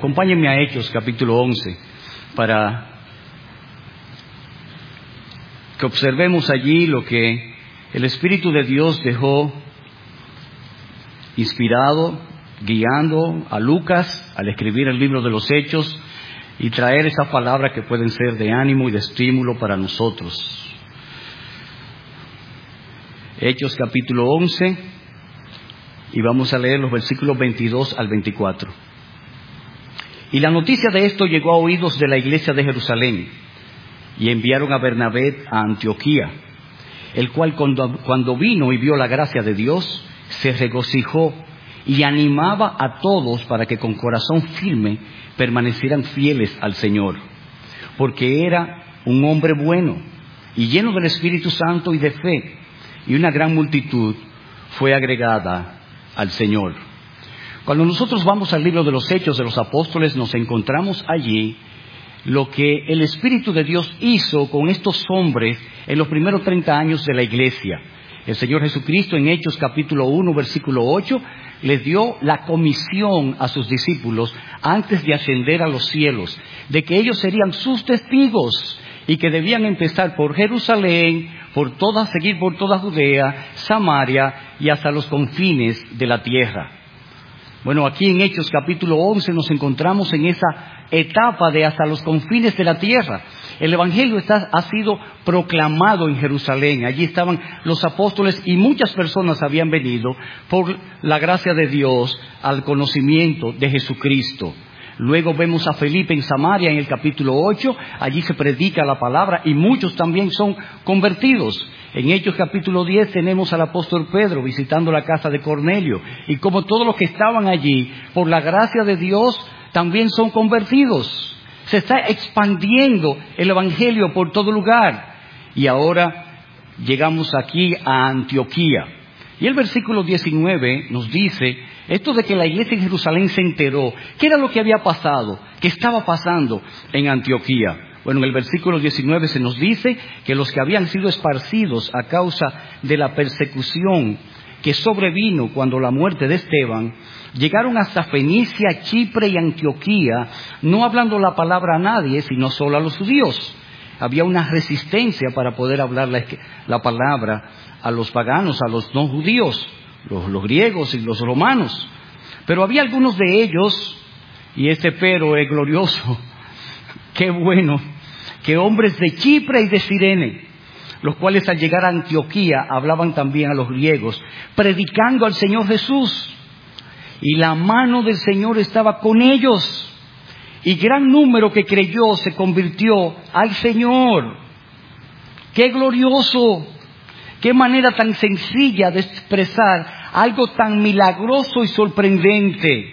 Acompáñenme a Hechos capítulo 11 para que observemos allí lo que el Espíritu de Dios dejó inspirado, guiando a Lucas al escribir el libro de los Hechos y traer esas palabras que pueden ser de ánimo y de estímulo para nosotros. Hechos capítulo 11, y vamos a leer los versículos 22 al 24. Y la noticia de esto llegó a oídos de la iglesia de Jerusalén, y enviaron a Bernabé a Antioquía, el cual cuando vino y vio la gracia de Dios, se regocijó y animaba a todos para que con corazón firme permanecieran fieles al Señor, porque era un hombre bueno y lleno del Espíritu Santo y de fe, y una gran multitud fue agregada al Señor. Cuando nosotros vamos al libro de los Hechos de los Apóstoles, nos encontramos allí lo que el Espíritu de Dios hizo con estos hombres en los primeros 30 años de la iglesia. El Señor Jesucristo en Hechos capítulo 1, versículo 8, les dio la comisión a sus discípulos antes de ascender a los cielos, de que ellos serían sus testigos y que debían empezar por Jerusalén, seguir por toda Judea, Samaria y hasta los confines de la tierra. Bueno, aquí en Hechos capítulo 11 nos encontramos en esa etapa de hasta los confines de la tierra. El Evangelio ha sido proclamado en Jerusalén. Allí estaban los apóstoles y muchas personas habían venido por la gracia de Dios al conocimiento de Jesucristo. Luego vemos a Felipe en Samaria en el capítulo 8, allí se predica la palabra y muchos también son convertidos. En Hechos capítulo 10 tenemos al apóstol Pedro visitando la casa de Cornelio, y como todos los que estaban allí, por la gracia de Dios, también son convertidos. Se está expandiendo el Evangelio por todo lugar. Y ahora llegamos aquí a Antioquía. Y el versículo 19 nos dice esto de que la iglesia en Jerusalén se enteró. ¿Qué era lo que había pasado? ¿Qué estaba pasando en Antioquía? Bueno, en el versículo 19 se nos dice que los que habían sido esparcidos a causa de la persecución que sobrevino cuando la muerte de Esteban, llegaron hasta Fenicia, Chipre y Antioquía, no hablando la palabra a nadie, sino solo a los judíos. Había una resistencia para poder hablar la palabra a los paganos, a los no judíos, los griegos y los romanos. Pero había algunos de ellos, y este pero es glorioso, qué bueno, que hombres de Chipre y de Cirene, los cuales al llegar a Antioquía hablaban también a los griegos, predicando al Señor Jesús. Y la mano del Señor estaba con ellos, y gran número que creyó se convirtió al Señor. ¡Qué glorioso! ¡Qué manera tan sencilla de expresar algo tan milagroso y sorprendente!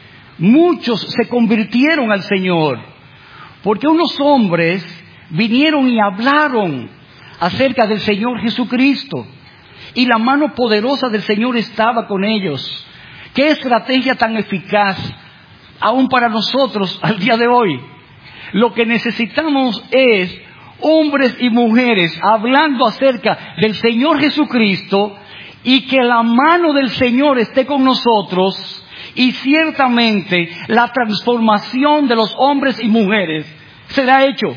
Muchos se convirtieron al Señor, porque unos hombres vinieron y hablaron acerca del Señor Jesucristo, y la mano poderosa del Señor estaba con ellos. ¡Qué estrategia tan eficaz! Aún para nosotros al día de hoy, lo que necesitamos es hombres y mujeres hablando acerca del Señor Jesucristo, y que la mano del Señor esté con nosotros, y ciertamente la transformación de los hombres y mujeres será hecho.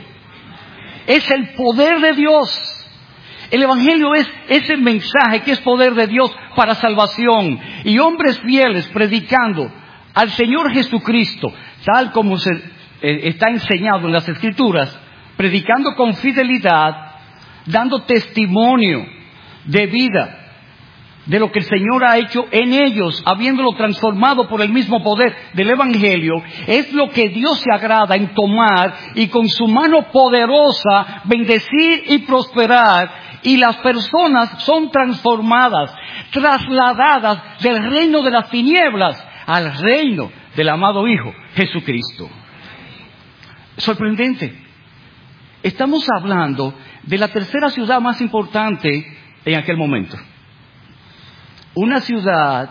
Es el poder de Dios. El Evangelio es ese mensaje que es poder de Dios para salvación, y hombres fieles predicando al Señor Jesucristo, tal como está enseñado en las Escrituras, predicando con fidelidad, dando testimonio de vida de lo que el Señor ha hecho en ellos, habiéndolo transformado por el mismo poder del Evangelio. Es lo que Dios se agrada en tomar y con su mano poderosa bendecir y prosperar, y las personas son transformadas, trasladadas del reino de las tinieblas al reino del amado Hijo Jesucristo. Sorprendente. Estamos hablando de la tercera ciudad más importante en aquel momento. Una ciudad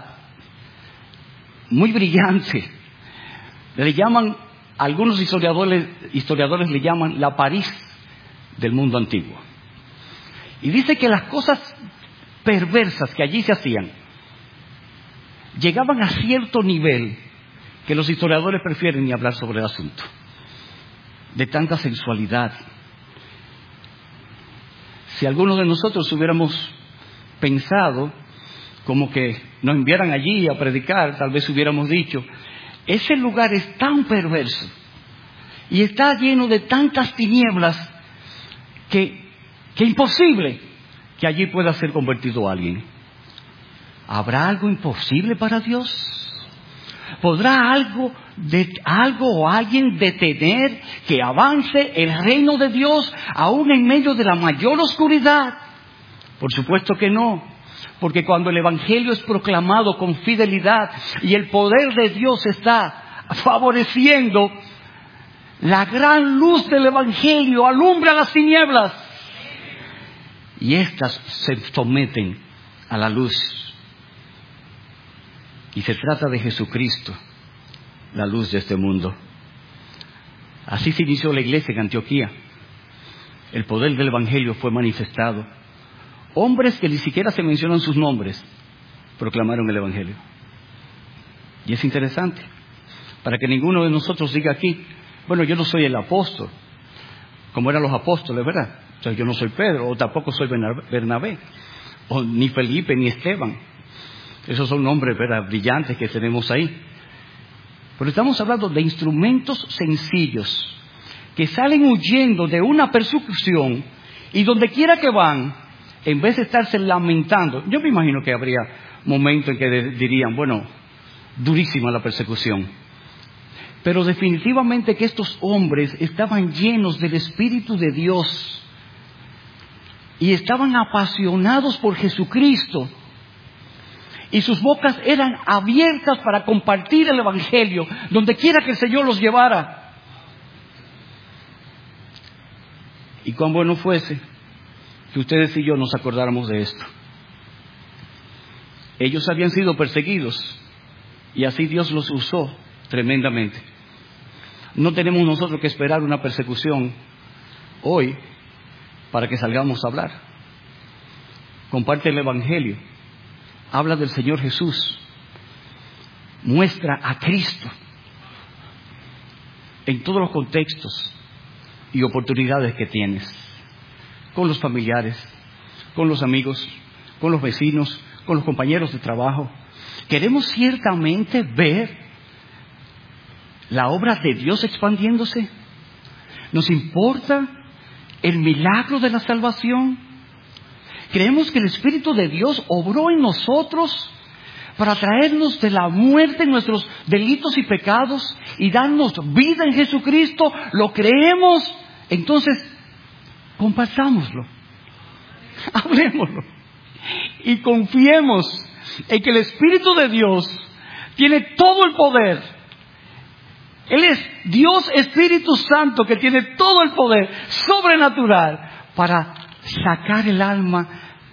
muy brillante. Le llaman, algunos historiadores le llaman la París del mundo antiguo. Y dice que las cosas perversas que allí se hacían llegaban a cierto nivel que los historiadores prefieren ni hablar sobre el asunto, de tanta sensualidad. Si algunos de nosotros hubiéramos pensado como que nos enviaran allí a predicar, tal vez hubiéramos dicho, ese lugar es tan perverso y está lleno de tantas tinieblas que imposible que allí pueda ser convertido alguien. ¿Habrá algo imposible para Dios? ¿Podrá algo o alguien detener que avance el reino de Dios aún en medio de la mayor oscuridad? Por supuesto que no, porque cuando el Evangelio es proclamado con fidelidad y el poder de Dios está favoreciendo, la gran luz del Evangelio alumbra las tinieblas y éstas se someten a la luz. Y se trata de Jesucristo, la luz de este mundo. Así se inició la iglesia en Antioquía. El poder del Evangelio fue manifestado. Hombres que ni siquiera se mencionan sus nombres proclamaron el Evangelio. Y es interesante, para que ninguno de nosotros diga aquí, bueno, yo no soy el apóstol, como eran los apóstoles, ¿verdad? O sea, yo no soy Pedro, o tampoco soy Bernabé, o ni Felipe, ni Esteban. Esos son nombres, ¿verdad?, brillantes que tenemos ahí. Pero estamos hablando de instrumentos sencillos que salen huyendo de una persecución y donde quiera que van, en vez de estarse lamentando, yo me imagino que habría momentos en que dirían, bueno, durísima la persecución. Pero definitivamente que estos hombres estaban llenos del Espíritu de Dios y estaban apasionados por Jesucristo. Y sus bocas eran abiertas para compartir el Evangelio donde quiera que el Señor los llevara. Y cuán bueno fuese que ustedes y yo nos acordáramos de esto. Ellos habían sido perseguidos y así Dios los usó tremendamente. No tenemos nosotros que esperar una persecución hoy para que salgamos a hablar. Comparte el Evangelio. Habla del Señor Jesús. Muestra a Cristo en todos los contextos y oportunidades que tienes. Con los familiares, con los amigos, con los vecinos, con los compañeros de trabajo. Queremos ciertamente ver la obra de Dios expandiéndose. ¿Nos importa el milagro de la salvación? Creemos que el Espíritu de Dios obró en nosotros para traernos de la muerte en nuestros delitos y pecados y darnos vida en Jesucristo. ¿Lo creemos? Entonces, compartámoslo, hablemoslo y confiemos en que el Espíritu de Dios tiene todo el poder. Él es Dios Espíritu Santo que tiene todo el poder sobrenatural para sacar el alma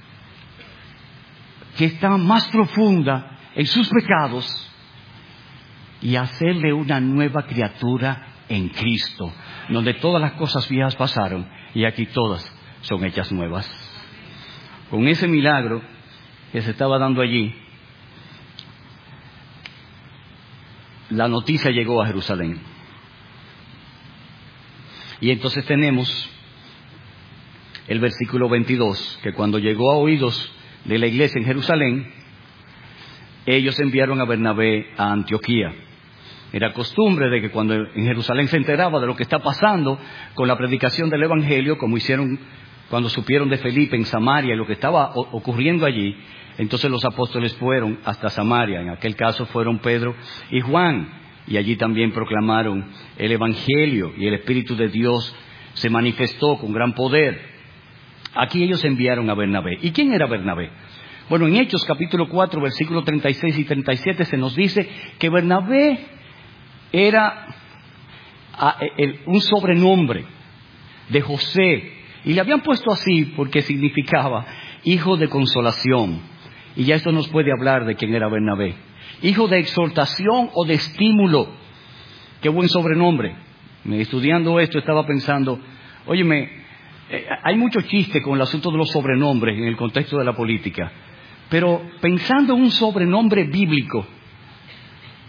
que está más profunda en sus pecados y hacerle una nueva criatura en Cristo, donde todas las cosas viejas pasaron y aquí todas son hechas nuevas. Con ese milagro que se estaba dando allí, la noticia llegó a Jerusalén. Y entonces tenemos el versículo 22, que cuando llegó a oídos de la iglesia en Jerusalén, ellos enviaron a Bernabé a Antioquía. Era costumbre de que cuando en Jerusalén se enteraba de lo que está pasando con la predicación del Evangelio, como hicieron cuando supieron de Felipe en Samaria y lo que estaba ocurriendo allí, entonces los apóstoles fueron hasta Samaria. En aquel caso fueron Pedro y Juan, y allí también proclamaron el Evangelio y el Espíritu de Dios se manifestó con gran poder. Aquí ellos enviaron a Bernabé. ¿Y quién era Bernabé? Bueno, en Hechos capítulo 4, versículos 36 y 37 se nos dice que Bernabé era un sobrenombre de José. Y le habían puesto así porque significaba hijo de consolación. Y ya esto nos puede hablar de quién era Bernabé. Hijo de exhortación o de estímulo. Qué buen sobrenombre. Estudiando esto estaba pensando, óyeme, hay mucho chiste con el asunto de los sobrenombres en el contexto de la política. Pero pensando en un sobrenombre bíblico,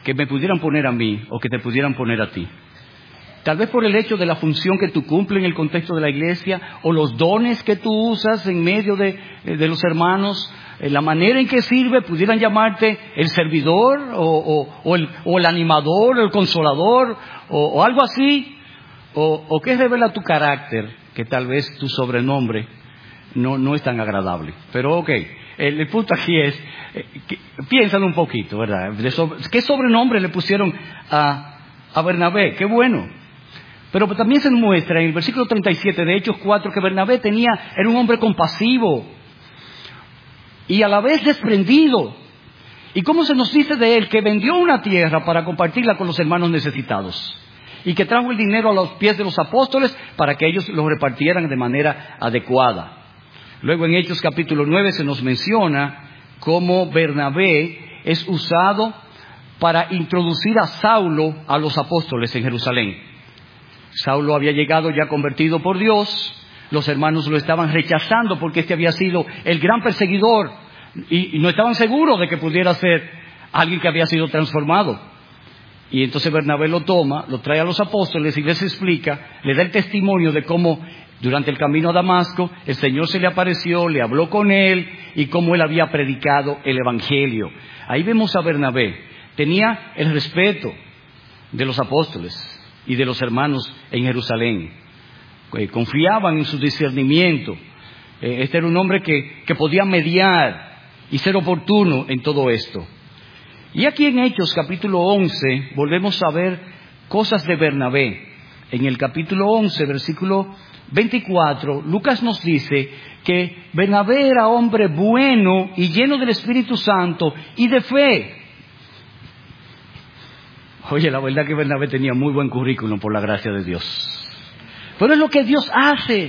que me pudieran poner a mí o que te pudieran poner a ti. Tal vez por el hecho de la función que tú cumples en el contexto de la iglesia, o los dones que tú usas en medio de los hermanos, la manera en que sirve, pudieran llamarte el servidor, o el animador, el consolador, o algo así, o que revela tu carácter, que tal vez tu sobrenombre no es tan agradable. Pero ok, el punto aquí es, piénsalo un poquito, ¿verdad? ¿Qué sobrenombre le pusieron a Bernabé? Qué bueno. Pero también se muestra en el versículo 37 de Hechos 4 que Bernabé era un hombre compasivo y a la vez desprendido. ¿Y cómo se nos dice de él? Que vendió una tierra para compartirla con los hermanos necesitados y que trajo el dinero a los pies de los apóstoles para que ellos lo repartieran de manera adecuada. Luego en Hechos capítulo 9 se nos menciona cómo Bernabé es usado para introducir a Saulo a los apóstoles en Jerusalén. Saulo había llegado ya convertido por Dios, los hermanos lo estaban rechazando porque este había sido el gran perseguidor y no estaban seguros de que pudiera ser alguien que había sido transformado. Y entonces Bernabé lo toma, lo trae a los apóstoles y les explica, le da el testimonio de cómo durante el camino a Damasco el Señor se le apareció, le habló con él y cómo él había predicado el Evangelio. Ahí vemos a Bernabé, tenía el respeto de los apóstoles y de los hermanos en Jerusalén. Confiaban en su discernimiento. Este era un hombre que podía mediar y ser oportuno en todo esto. Y aquí en Hechos capítulo 11 volvemos a ver cosas de Bernabé. En el capítulo 11, versículo 24, Lucas nos dice que Bernabé era hombre bueno y lleno del Espíritu Santo y de fe. Oye, la verdad que Bernabé tenía muy buen currículum por la gracia de Dios. Pero es lo que Dios hace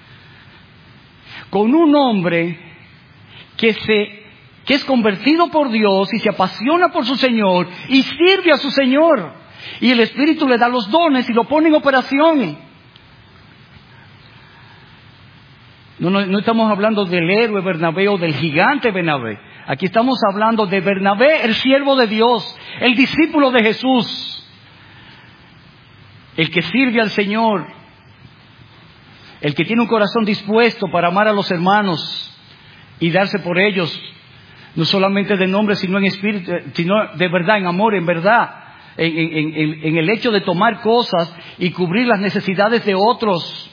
con un hombre que es convertido por Dios y se apasiona por su Señor y sirve a su Señor. Y el Espíritu le da los dones y lo pone en operación. No estamos hablando del héroe Bernabé o del gigante Bernabé. Aquí estamos hablando de Bernabé, el siervo de Dios, el discípulo de Jesús, el que sirve al Señor, el que tiene un corazón dispuesto para amar a los hermanos y darse por ellos, no solamente de nombre, sino en espíritu, sino de verdad, en amor, en verdad, en el hecho de tomar cosas y cubrir las necesidades de otros.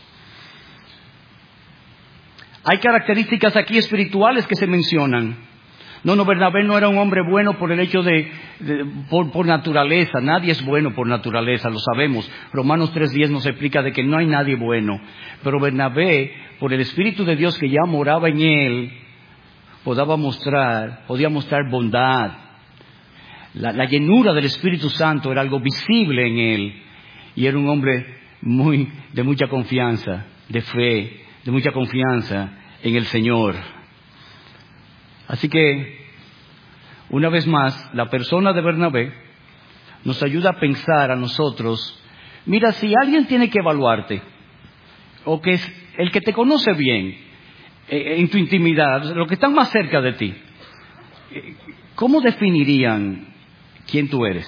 Hay características aquí espirituales que se mencionan. No, Bernabé no era un hombre bueno por el hecho por naturaleza. Nadie es bueno por naturaleza, lo sabemos. Romanos 3:10 nos explica de que no hay nadie bueno. Pero Bernabé, por el Espíritu de Dios que ya moraba en él, podía mostrar bondad. La llenura del Espíritu Santo era algo visible en él. Y era un hombre de mucha confianza, de fe, de mucha confianza en el Señor. Así que, una vez más, la persona de Bernabé nos ayuda a pensar a nosotros, mira, si alguien tiene que evaluarte, o que es el que te conoce bien, en tu intimidad, los que están más cerca de ti, ¿cómo definirían quién tú eres?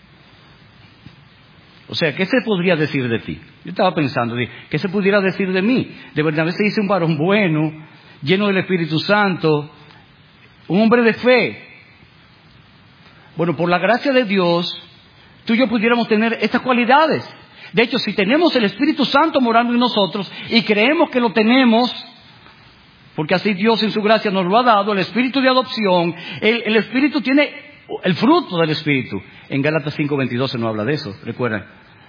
O sea, ¿qué se podría decir de ti? Yo estaba pensando, ¿qué se pudiera decir de mí? De Bernabé se dice un varón bueno, lleno del Espíritu Santo, un hombre de fe. Bueno, por la gracia de Dios, tú y yo pudiéramos tener estas cualidades. De hecho, si tenemos el Espíritu Santo morando en nosotros y creemos que lo tenemos, porque así Dios en su gracia nos lo ha dado, el Espíritu de adopción, el Espíritu tiene el fruto del Espíritu. En Gálatas 5:22 se nos habla de eso, recuerdan.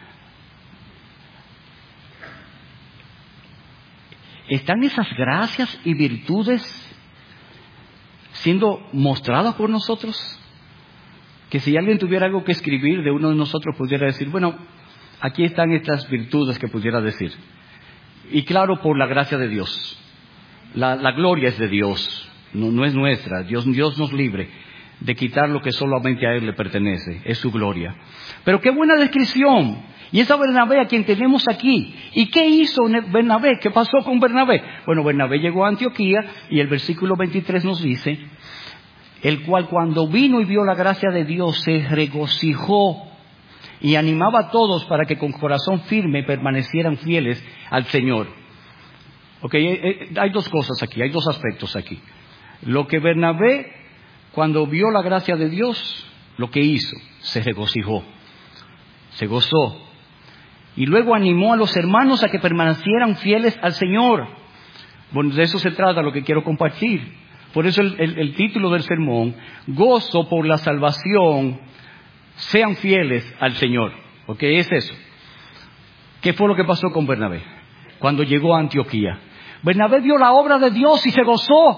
¿Están esas gracias y virtudes siendo mostradas por nosotros? Que si alguien tuviera algo que escribir de uno de nosotros, pudiera decir, bueno, aquí están estas virtudes que pudiera decir. Y claro, por la gracia de Dios. La gloria es de Dios, no es nuestra. Dios nos libre de quitar lo que solamente a Él le pertenece, es su gloria. Pero qué buena descripción. Y esa Bernabé a quien tenemos aquí. ¿Y qué hizo Bernabé? ¿Qué pasó con Bernabé? Bueno, Bernabé llegó a Antioquía y el versículo 23 nos dice, el cual cuando vino y vio la gracia de Dios se regocijó y animaba a todos para que con corazón firme permanecieran fieles al Señor. Hay dos cosas aquí, hay dos aspectos aquí. Lo que Bernabé, cuando vio la gracia de Dios, lo que hizo, se regocijó, se gozó. Y luego animó a los hermanos a que permanecieran fieles al Señor. Bueno, de eso se trata lo que quiero compartir. Por eso el título del sermón, gozo por la salvación, sean fieles al Señor. Es eso. ¿Qué fue lo que pasó con Bernabé cuando llegó a Antioquía? Bernabé vio la obra de Dios y se gozó.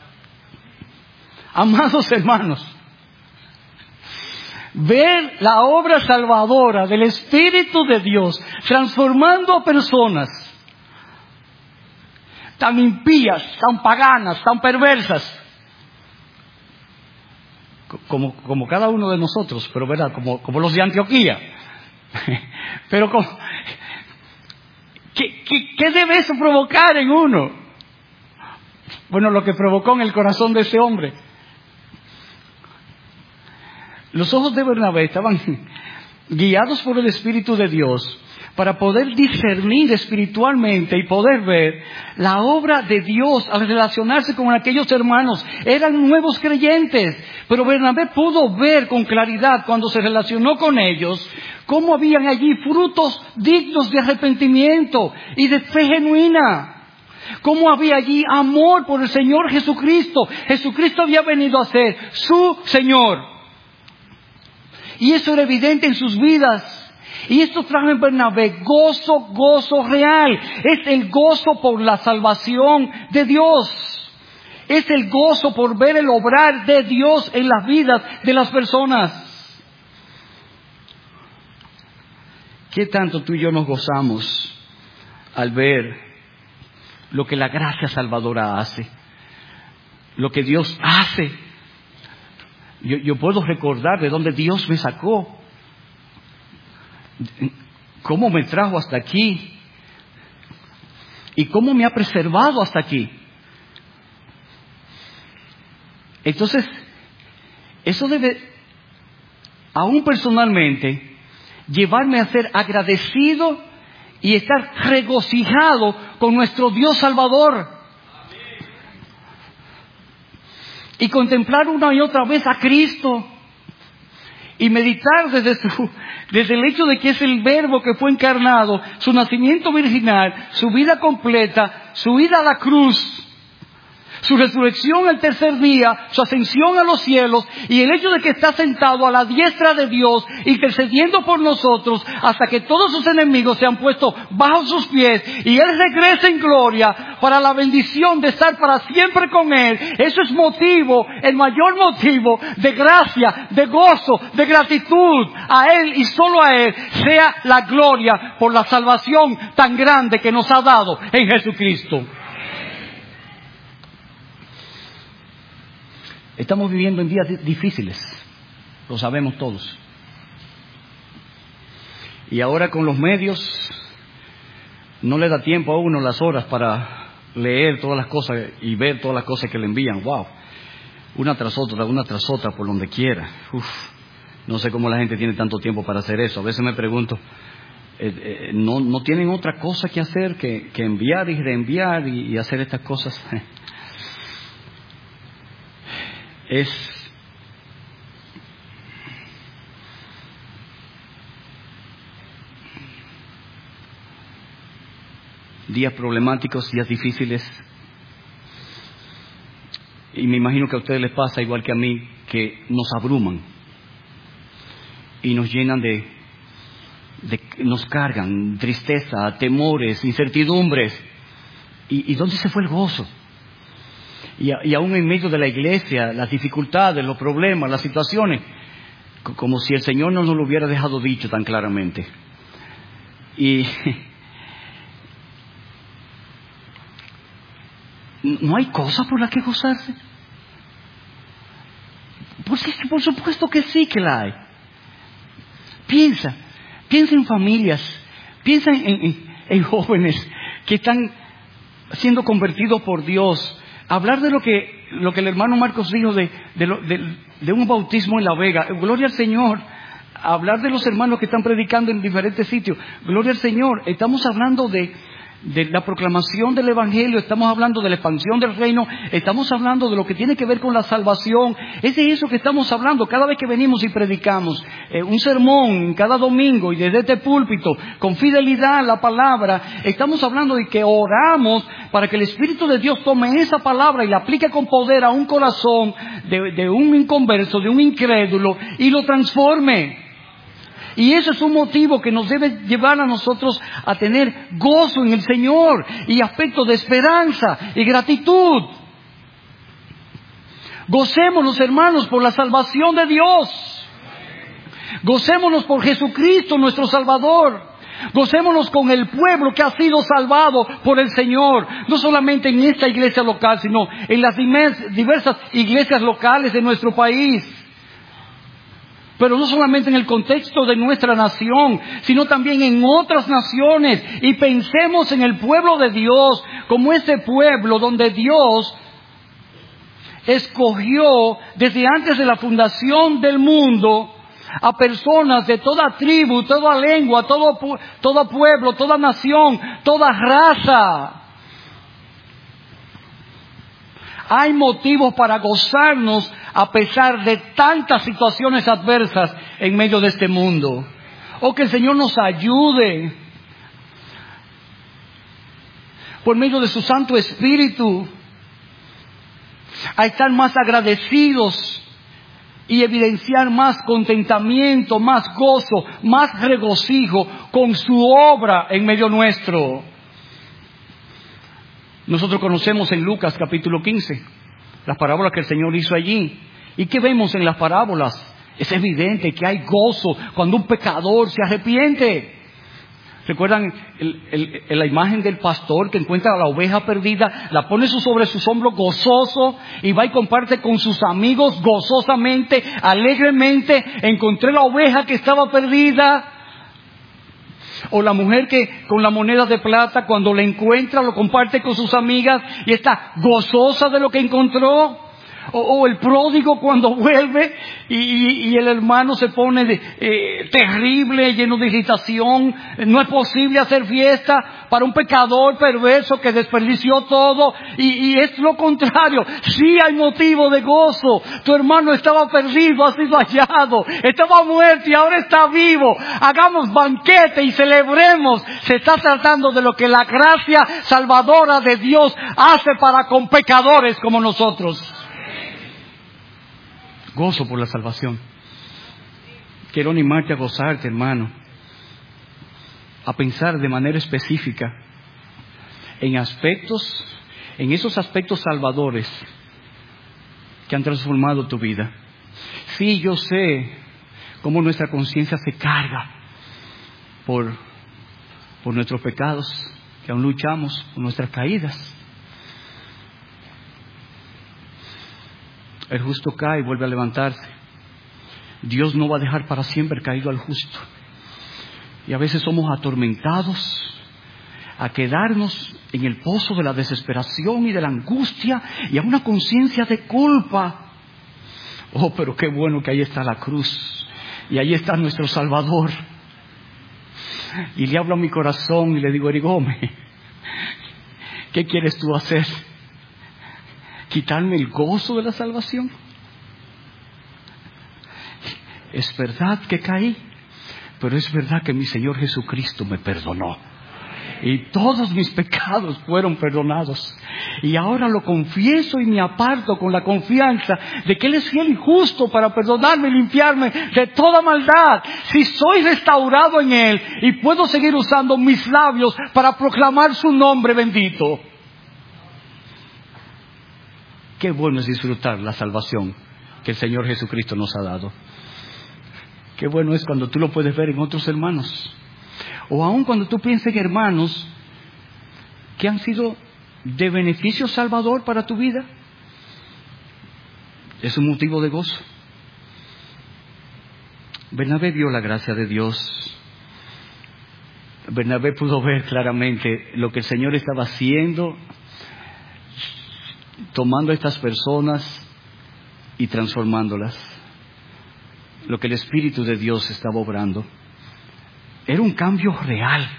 Amados hermanos, ver la obra salvadora del Espíritu de Dios transformando a personas tan impías, tan paganas, tan perversas, como cada uno de nosotros, pero verdad, como los de Antioquía. Pero ¿qué debe eso provocar en uno? Bueno, lo que provocó en el corazón de ese hombre. Los ojos de Bernabé estaban guiados por el Espíritu de Dios para poder discernir espiritualmente y poder ver la obra de Dios al relacionarse con aquellos hermanos. Eran nuevos creyentes, pero Bernabé pudo ver con claridad cuando se relacionó con ellos cómo habían allí frutos dignos de arrepentimiento y de fe genuina. Cómo había allí amor por el Señor Jesucristo. Jesucristo había venido a ser su Señor. Y eso era evidente en sus vidas. Y esto trajo en Bernabé gozo real. Es el gozo por la salvación de Dios. Es el gozo por ver el obrar de Dios en las vidas de las personas. ¿Qué tanto tú y yo nos gozamos al ver lo que la gracia salvadora hace? Lo que Dios hace. Yo puedo recordar de dónde Dios me sacó. Cómo me trajo hasta aquí. Y cómo me ha preservado hasta aquí. Entonces, eso debe, aún personalmente, llevarme a ser agradecido y estar regocijado con nuestro Dios Salvador. Y contemplar una y otra vez a Cristo. Y meditar desde el hecho de que es el Verbo que fue encarnado, su nacimiento virginal, su vida completa, su ida a la cruz, su resurrección el tercer día, su ascensión a los cielos y el hecho de que está sentado a la diestra de Dios intercediendo por nosotros hasta que todos sus enemigos se han puesto bajo sus pies y Él regresa en gloria para la bendición de estar para siempre con Él. Eso es el mayor motivo de gracia, de gozo, de gratitud. A Él y solo a Él sea la gloria por la salvación tan grande que nos ha dado en Jesucristo. Estamos viviendo en días difíciles, lo sabemos todos. Y ahora con los medios no le da tiempo a uno las horas para leer todas las cosas y ver todas las cosas que le envían. ¡Wow! Una tras otra, por donde quiera. No sé cómo la gente tiene tanto tiempo para hacer eso. A veces me pregunto, ¿no tienen otra cosa que hacer que enviar y reenviar y hacer estas cosas? Es días problemáticos, días difíciles, y me imagino que a ustedes les pasa igual que a mí, que nos abruman y nos llenan nos cargan tristeza, temores, incertidumbres. ¿Y dónde se fue el gozo? Y aún en medio de la iglesia, las dificultades, los problemas, las situaciones, como si el Señor no nos lo hubiera dejado dicho tan claramente. Y no hay cosa por la que gozarse. Por supuesto que sí que la hay. Piensa en familias, piensa en jóvenes que están siendo convertidos por Dios, Hablar de lo que el hermano Marcos dijo de un bautismo en La Vega. Gloria al Señor. Hablar de los hermanos que están predicando en diferentes sitios. Gloria al Señor. Estamos hablando de la proclamación del Evangelio, estamos hablando de la expansión del reino, estamos hablando de lo que tiene que ver con la salvación. Es de eso que estamos hablando cada vez que venimos y predicamos un sermón cada domingo y desde este púlpito, con fidelidad a la palabra. Estamos hablando de que oramos para que el Espíritu de Dios tome esa palabra y la aplique con poder a un corazón de un inconverso, de un incrédulo, y lo transforme. Y eso es un motivo que nos debe llevar a nosotros a tener gozo en el Señor y aspecto de esperanza y gratitud. Gocémonos, hermanos, por la salvación de Dios. Gocémonos por Jesucristo, nuestro Salvador. Gocémonos con el pueblo que ha sido salvado por el Señor. No solamente en esta iglesia local, sino en las diversas iglesias locales de nuestro país. Pero no solamente en el contexto de nuestra nación, sino también en otras naciones. Y pensemos en el pueblo de Dios como ese pueblo donde Dios escogió desde antes de la fundación del mundo a personas de toda tribu, toda lengua, todo pueblo, toda nación, toda raza. Hay motivos para gozarnos a pesar de tantas situaciones adversas en medio de este mundo. Oh, que el Señor nos ayude por medio de su Santo Espíritu a estar más agradecidos y evidenciar más contentamiento, más gozo, más regocijo con su obra en medio nuestro. Nosotros conocemos en Lucas capítulo 15 las parábolas que el Señor hizo allí. ¿Y qué vemos en las parábolas? Es evidente que hay gozo cuando un pecador se arrepiente. ¿Recuerdan la imagen del pastor que encuentra a la oveja perdida, la pone sobre sus hombros gozoso y va y comparte con sus amigos gozosamente, alegremente? Encontré la oveja que estaba perdida. O la mujer que con la moneda de plata, cuando la encuentra, lo comparte con sus amigas y está gozosa de lo que encontró. O el pródigo cuando vuelve y el hermano se pone terrible, lleno de irritación. No es posible hacer fiesta para un pecador perverso que desperdició todo. Y es lo contrario. Sí hay motivo de gozo. Tu hermano estaba perdido, ha sido hallado. Estaba muerto y ahora está vivo. Hagamos banquete y celebremos. Se está tratando de lo que la gracia salvadora de Dios hace para con pecadores como nosotros. Gozo por la salvación. Quiero animarte a gozarte, hermano, a pensar de manera específica en esos aspectos salvadores que han transformado tu vida. Sí, yo sé cómo nuestra conciencia se carga por nuestros pecados, que aún luchamos, por nuestras caídas. El justo cae y vuelve a levantarse. Dios no va a dejar para siempre caído al justo. Y a veces somos atormentados a quedarnos en el pozo de la desesperación y de la angustia y a una conciencia de culpa. Oh, pero qué bueno que ahí está la cruz y ahí está nuestro Salvador. Y le hablo a mi corazón y le digo: Erigome, ¿qué quieres tú hacer? ¿Quitarme el gozo de la salvación? Es verdad que caí, pero es verdad que mi Señor Jesucristo me perdonó. Y todos mis pecados fueron perdonados. Y ahora lo confieso y me aparto con la confianza de que Él es fiel y justo para perdonarme y limpiarme de toda maldad. Si soy restaurado en Él y puedo seguir usando mis labios para proclamar su nombre bendito. Qué bueno es disfrutar la salvación que el Señor Jesucristo nos ha dado. Qué bueno es cuando tú lo puedes ver en otros hermanos. O aun cuando tú pienses en hermanos que han sido de beneficio salvador para tu vida. Es un motivo de gozo. Bernabé vio la gracia de Dios. Bernabé pudo ver claramente lo que el Señor estaba haciendo. tomando a estas personas y transformándolas. Lo que el Espíritu de Dios estaba obrando era un cambio real.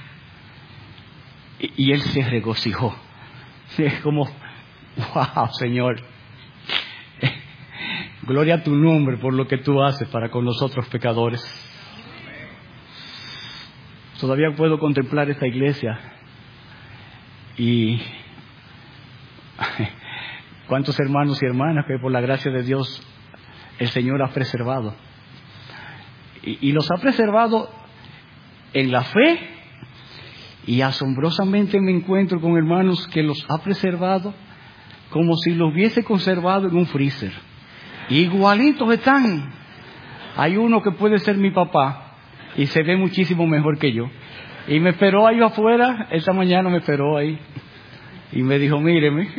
Y él se regocijó. Es como, wow, Señor, gloria a tu nombre por lo que tú haces para con nosotros pecadores. Todavía puedo contemplar esta iglesia y cuántos hermanos y hermanas que por la gracia de Dios el Señor ha preservado. Y los ha preservado en la fe, y asombrosamente me encuentro con hermanos que los ha preservado como si los hubiese conservado en un freezer. Igualitos están. Hay uno que puede ser mi papá y se ve muchísimo mejor que yo. Y me esperó ahí afuera, esta mañana me esperó ahí. Y me dijo, míreme.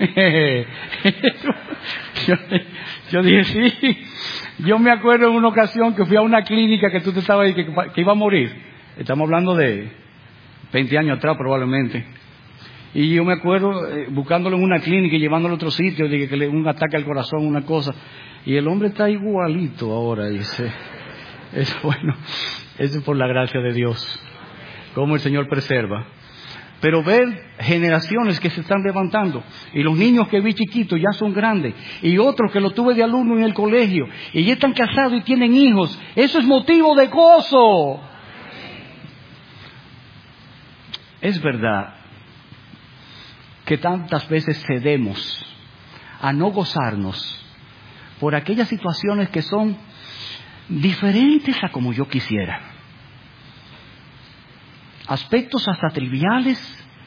Yo dije, sí. Yo me acuerdo en una ocasión que fui a una clínica que tú te estabas ahí, que iba a morir. Estamos hablando de 20 años atrás probablemente. Y yo me acuerdo buscándolo en una clínica y llevándolo a otro sitio, de que le un ataque al corazón, una cosa. Y el hombre está igualito ahora. Dice, es bueno, eso es por la gracia de Dios. Cómo el Señor preserva. Pero ver generaciones que se están levantando, y los niños que vi chiquitos ya son grandes, y otros que los tuve de alumno en el colegio, y ya están casados y tienen hijos, eso es motivo de gozo. Es verdad que tantas veces cedemos a no gozarnos por aquellas situaciones que son diferentes a como yo quisiera. Aspectos hasta triviales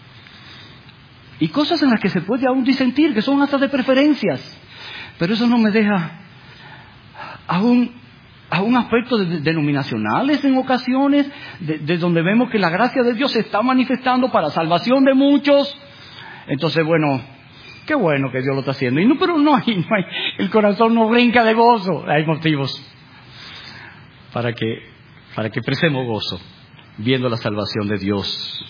y cosas en las que se puede aún disentir, que son hasta de preferencias, pero eso no me deja a un aspecto denominacionales en ocasiones, de donde vemos que la gracia de Dios se está manifestando para salvación de muchos. Entonces, bueno, qué bueno que Dios lo está haciendo. Y no, pero no hay, el corazón no brinca de gozo. Hay motivos para que expresemos gozo viendo la salvación de Dios.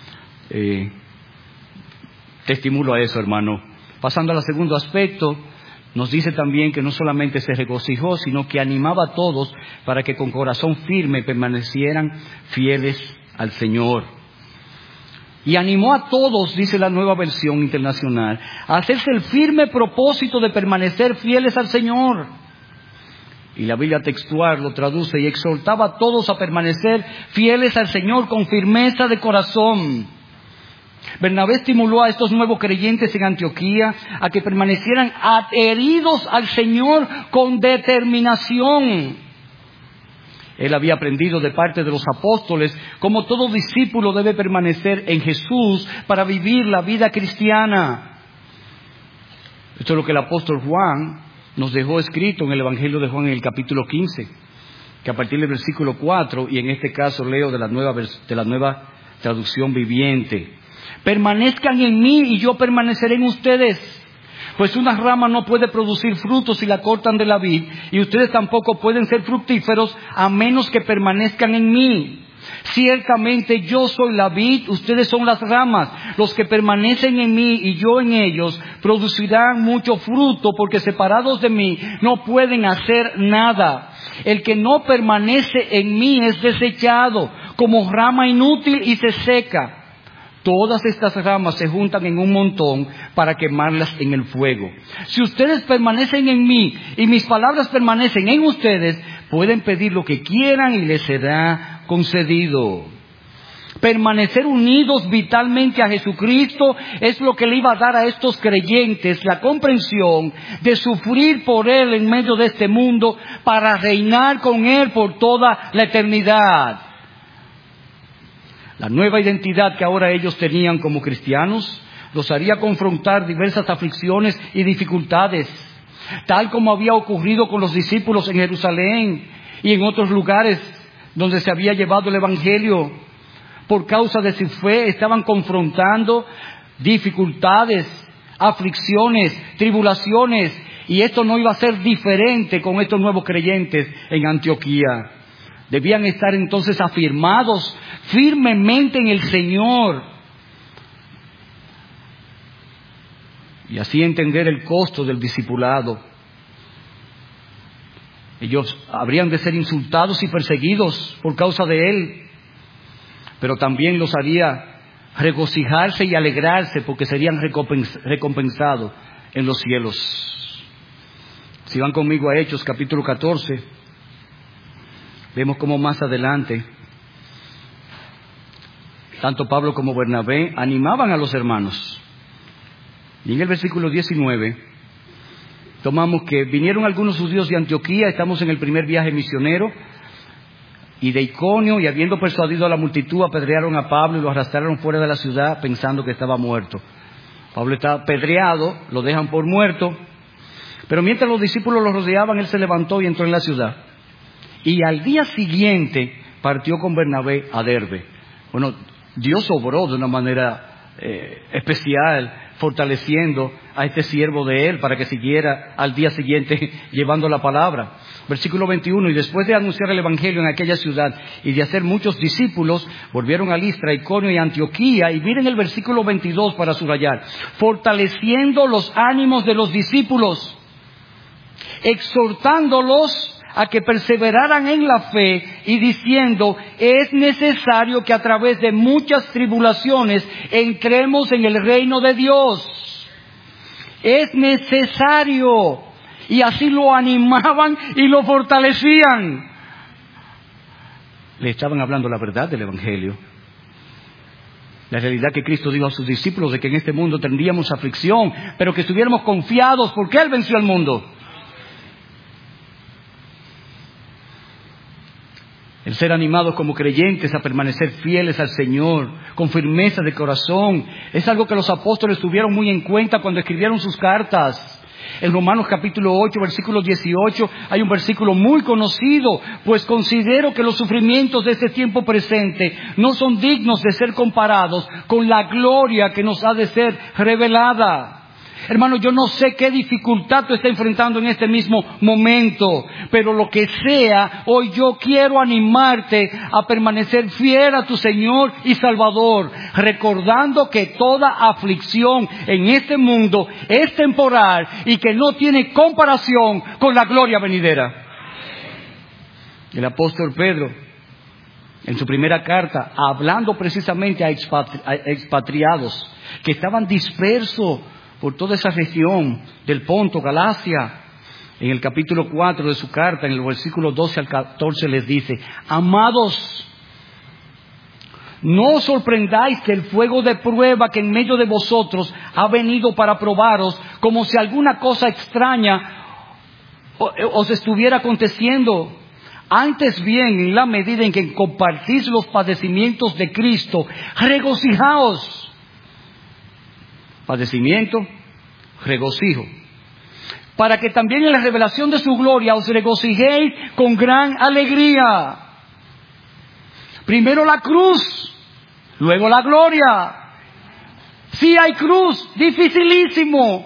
Te estimulo a eso, hermano. Pasando al segundo aspecto, nos dice también que no solamente se regocijó, sino que animaba a todos para que con corazón firme permanecieran fieles al Señor. Y animó a todos, dice la Nueva Versión Internacional, a hacerse el firme propósito de permanecer fieles al Señor. Y la Biblia textual lo traduce: y exhortaba a todos a permanecer fieles al Señor con firmeza de corazón. Bernabé estimuló a estos nuevos creyentes en Antioquía a que permanecieran adheridos al Señor con determinación. Él había aprendido de parte de los apóstoles cómo todo discípulo debe permanecer en Jesús para vivir la vida cristiana. Esto es lo que el apóstol Juan nos dejó escrito en el Evangelio de Juan en el capítulo 15, que a partir del versículo 4, y en este caso leo de la nueva traducción viviente: permanezcan en mí y yo permaneceré en ustedes. Pues una rama no puede producir frutos si la cortan de la vid, y ustedes tampoco pueden ser fructíferos a menos que permanezcan en mí. Ciertamente yo soy la vid, ustedes son las ramas. Los que permanecen en mí y yo en ellos producirán mucho fruto, porque separados de mí no pueden hacer nada. El que no permanece en mí es desechado como rama inútil y se seca. Todas estas ramas se juntan en un montón para quemarlas en el fuego. Si ustedes permanecen en mí y mis palabras permanecen en ustedes, pueden pedir lo que quieran y les será concedido. Permanecer unidos vitalmente a Jesucristo es lo que le iba a dar a estos creyentes la comprensión de sufrir por Él en medio de este mundo para reinar con Él por toda la eternidad. La nueva identidad que ahora ellos tenían como cristianos los haría confrontar diversas aflicciones y dificultades, tal como había ocurrido con los discípulos en Jerusalén y en otros lugares donde se había llevado el Evangelio. Por causa de su fe estaban confrontando dificultades, aflicciones, tribulaciones, y esto no iba a ser diferente con estos nuevos creyentes en Antioquía. Debían estar entonces afirmados firmemente en el Señor. y así entender el costo del discipulado. Ellos habrían de ser insultados y perseguidos por causa de él, pero también los haría regocijarse y alegrarse porque serían recompensados en los cielos. Si van conmigo a Hechos capítulo 14, vemos cómo más adelante tanto Pablo como Bernabé animaban a los hermanos. Y en el versículo 19 tomamos que vinieron algunos judíos de Antioquía, estamos en el primer viaje misionero, y de Iconio, y habiendo persuadido a la multitud, apedrearon a Pablo y lo arrastraron fuera de la ciudad pensando que estaba muerto. Pablo está apedreado, lo dejan por muerto, pero mientras los discípulos lo rodeaban, él se levantó y entró en la ciudad. Y al día siguiente partió con Bernabé a Derbe. Bueno, Dios obró de una manera especial, fortaleciendo a este siervo de él para que siguiera al día siguiente llevando la palabra. Versículo 21, y después de anunciar el evangelio en aquella ciudad y de hacer muchos discípulos, volvieron a Listra, Iconio y Antioquía, y miren el versículo 22 para subrayar, fortaleciendo los ánimos de los discípulos, exhortándolos a que perseveraran en la fe y diciendo, es necesario que a través de muchas tribulaciones entremos en el reino de Dios. Es necesario. Y así lo animaban y lo fortalecían. Le estaban hablando la verdad del evangelio. La realidad que Cristo dijo a sus discípulos de que en este mundo tendríamos aflicción, pero que estuviéramos confiados porque Él venció al mundo. El ser animados como creyentes a permanecer fieles al Señor, con firmeza de corazón, es algo que los apóstoles tuvieron muy en cuenta cuando escribieron sus cartas. En Romanos capítulo 8, versículo 18, hay un versículo muy conocido, pues considero que los sufrimientos de este tiempo presente no son dignos de ser comparados con la gloria que nos ha de ser revelada. Hermano, yo no sé qué dificultad tú estás enfrentando en este mismo momento, pero lo que sea, hoy yo quiero animarte a permanecer fiel a tu Señor y Salvador, recordando que toda aflicción en este mundo es temporal y que no tiene comparación con la gloria venidera. El apóstol Pedro, en su primera carta, hablando precisamente a expatriados que estaban dispersos por toda esa región del Ponto, Galacia, en el capítulo 4 de su carta, en el versículo 12 al 14 les dice, amados, no os sorprendáis que el fuego de prueba que en medio de vosotros ha venido para probaros, como si alguna cosa extraña os estuviera aconteciendo. Antes bien, en la medida en que compartís los padecimientos de Cristo, regocijaos. Padecimiento, regocijo, para que también en la revelación de su gloria os regocijéis con gran alegría. Primero la cruz, luego la gloria. Sí hay cruz, dificilísimo,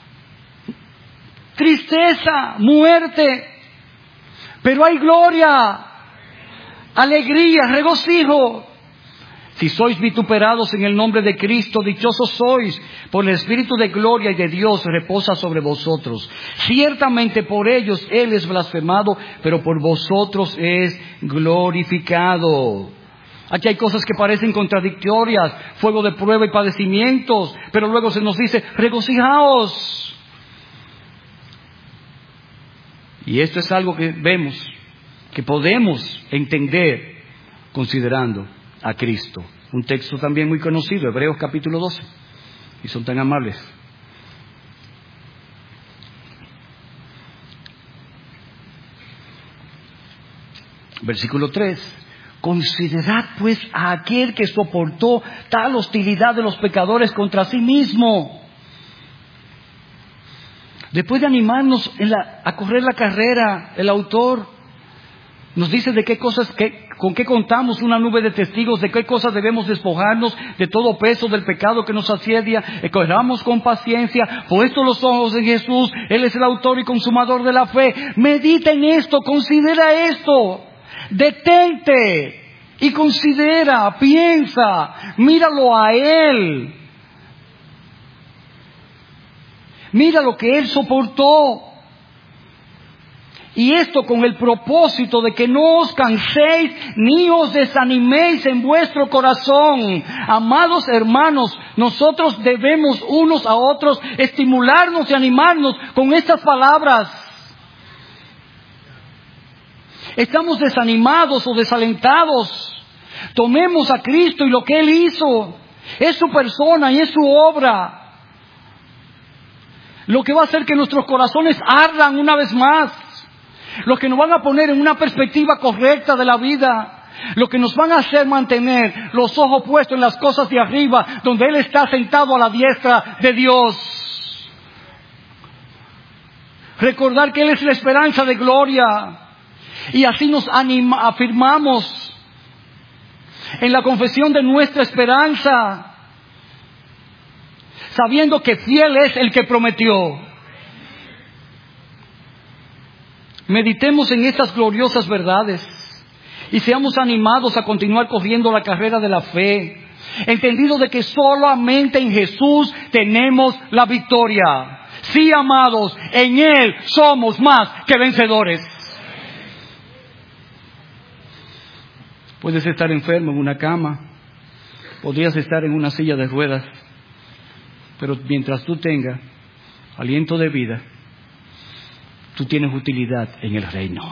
tristeza, muerte, pero hay gloria, alegría, regocijo. Si sois vituperados en el nombre de Cristo, dichosos sois, por el Espíritu de gloria y de Dios reposa sobre vosotros. Ciertamente por ellos Él es blasfemado, pero por vosotros es glorificado. Aquí hay cosas que parecen contradictorias, fuego de prueba y padecimientos, pero luego se nos dice, regocijaos. Y esto es algo que vemos, que podemos entender considerando a Cristo. Un texto también muy conocido, Hebreos capítulo 12. Y son tan amables. Versículo 3. Considerad pues a aquel que soportó tal hostilidad de los pecadores contra sí mismo. Después de animarnos a correr la carrera, el autor nos dice de qué cosas, con qué contamos una nube de testigos, de qué cosas debemos despojarnos, de todo peso del pecado que nos asedia, corramos con paciencia, puestos los ojos en Jesús, Él es el autor y consumador de la fe. Medita en esto, considera esto, detente y considera, piensa, míralo a Él. Mira lo que Él soportó. Y esto con el propósito de que no os canséis ni os desaniméis en vuestro corazón. Amados hermanos, nosotros debemos unos a otros estimularnos y animarnos con estas palabras. Estamos desanimados o desalentados. Tomemos a Cristo y lo que Él hizo. Es su persona y es su obra. Lo que va a hacer que nuestros corazones ardan una vez más. Lo que nos van a poner en una perspectiva correcta de la vida. Lo que nos van a hacer mantener los ojos puestos en las cosas de arriba, donde Él está sentado a la diestra de Dios. Recordar que Él es la esperanza de gloria. Y así nos afirmamos en la confesión de nuestra esperanza, sabiendo que fiel es el que prometió. Meditemos en estas gloriosas verdades y seamos animados a continuar corriendo la carrera de la fe, entendido de que solamente en Jesús tenemos la victoria. Sí, amados, en Él somos más que vencedores. Puedes estar enfermo en una cama, podrías estar en una silla de ruedas, pero mientras tú tengas aliento de vida, tú tienes utilidad en el reino.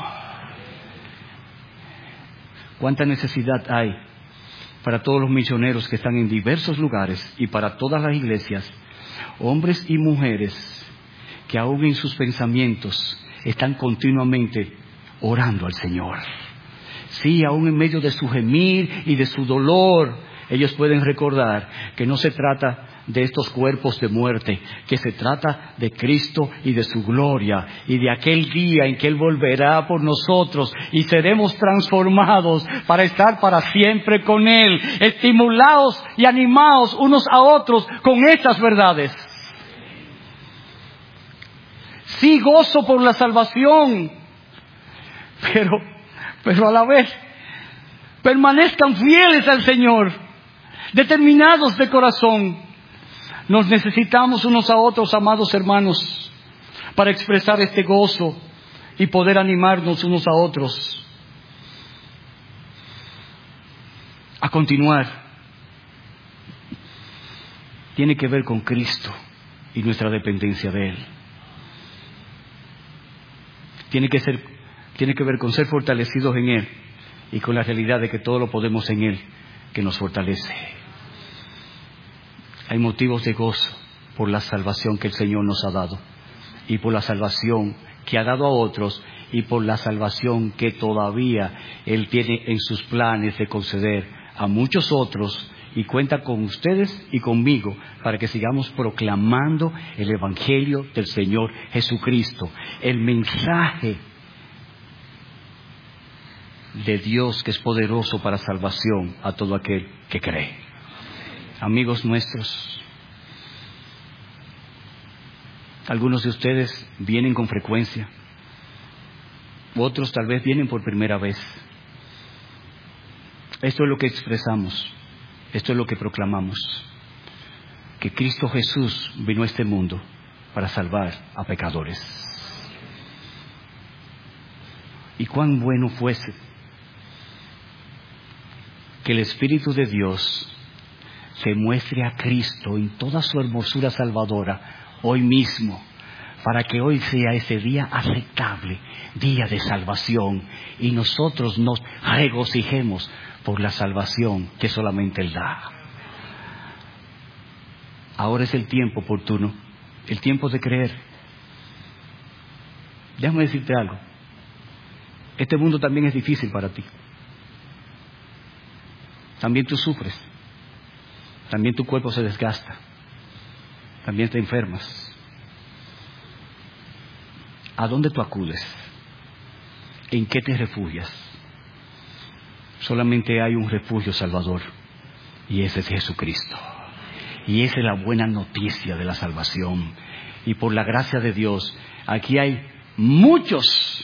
¿Cuánta necesidad hay para todos los misioneros que están en diversos lugares y para todas las iglesias? Hombres y mujeres que aún en sus pensamientos están continuamente orando al Señor. Sí, aún en medio de su gemir y de su dolor, ellos pueden recordar que no se trata de estos cuerpos de muerte, que se trata de Cristo y de su gloria, y de aquel día en que Él volverá por nosotros y seremos transformados para estar para siempre con Él, estimulados y animados unos a otros con estas verdades. Sí, gozo por la salvación, pero a la vez permanezcan fieles al Señor, determinados de corazón. Nos necesitamos unos a otros, amados hermanos, para expresar este gozo y poder animarnos unos a otros a continuar. Tiene que ver con Cristo y nuestra dependencia de Él. Tiene que ver con ser fortalecidos en Él y con la realidad de que todo lo podemos en Él, que nos fortalece. Hay motivos de gozo por la salvación que el Señor nos ha dado y por la salvación que ha dado a otros y por la salvación que todavía Él tiene en sus planes de conceder a muchos otros, y cuenta con ustedes y conmigo para que sigamos proclamando el Evangelio del Señor Jesucristo, el mensaje de Dios que es poderoso para salvación a todo aquel que cree. Amigos nuestros, algunos de ustedes vienen con frecuencia, otros tal vez vienen por primera vez. Esto es lo que expresamos, esto es lo que proclamamos, que Cristo Jesús vino a este mundo para salvar a pecadores. Y cuán bueno fuese que el Espíritu de Dios se muestre a Cristo en toda su hermosura salvadora hoy mismo, para que hoy sea ese día aceptable, día de salvación, y nosotros nos regocijemos por la salvación que solamente Él da. Ahora es el tiempo oportuno, el tiempo de creer. Déjame decirte algo, este mundo también es difícil para ti. También tú sufres, también tu cuerpo se desgasta, también te enfermas. ¿A dónde tú acudes? ¿En qué te refugias? Solamente hay un refugio salvador, y ese es Jesucristo. Y esa es la buena noticia de la salvación. Y por la gracia de Dios, aquí hay muchos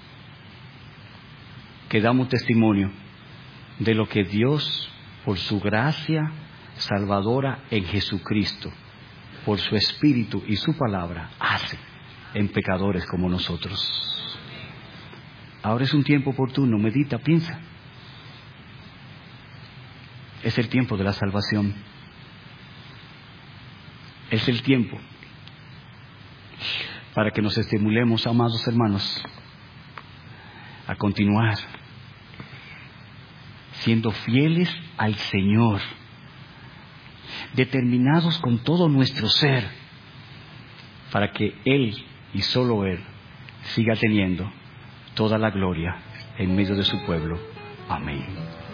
que damos testimonio de lo que Dios, por su gracia salvadora en Jesucristo, por su Espíritu y su palabra, hace en pecadores como nosotros. Ahora es un tiempo oportuno, medita, piensa. Es el tiempo de la salvación. Es el tiempo para que nos estimulemos, amados hermanos, a continuar siendo fieles al Señor, determinados con todo nuestro ser, para que Él y solo Él siga teniendo toda la gloria en medio de su pueblo. Amén.